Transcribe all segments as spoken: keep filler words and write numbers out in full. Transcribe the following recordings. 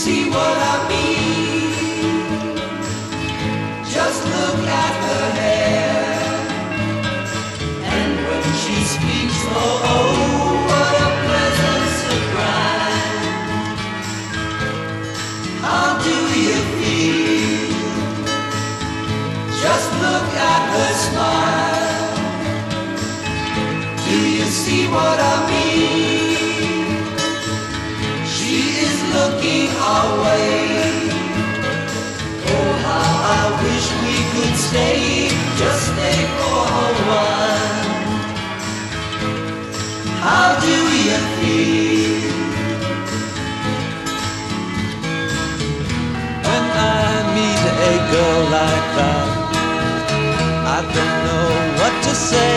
see what I mean? Just look at her hair, and when she speaks, oh, oh, what a pleasant surprise. How do you feel? Just look at her smile. Do you see what I mean? She is looking our way. Oh, how I wish we could stay, just stay for a while. How do you feel? When I meet a girl like that, I don't know what to say,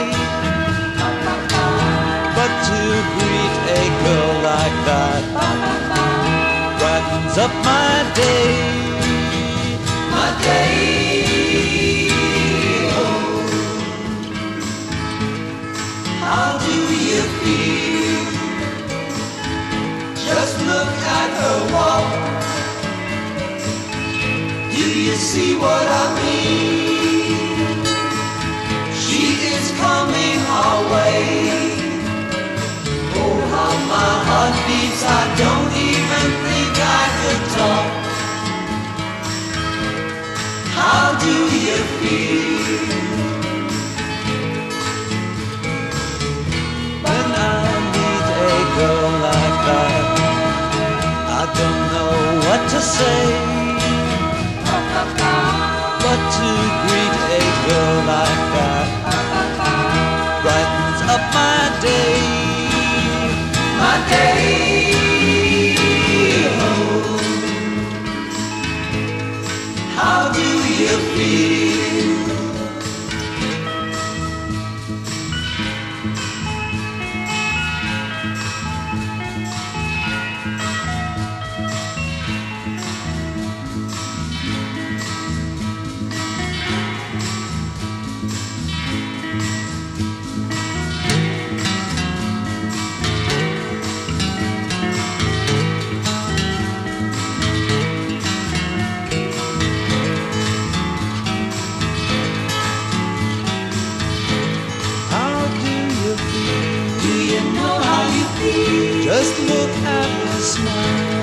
but to greet a girl like that brightens up my day. My day, oh. How do you feel? Just look at her walk. Do you see what I mean? She is coming our way. Oh, how my heart beats, I don't even think I could talk. How do you feel? When I meet a girl like that, I don't know what to say, but to greet a girl like that brightens up my day. My day, oh. How do you feel? Just look at her smile.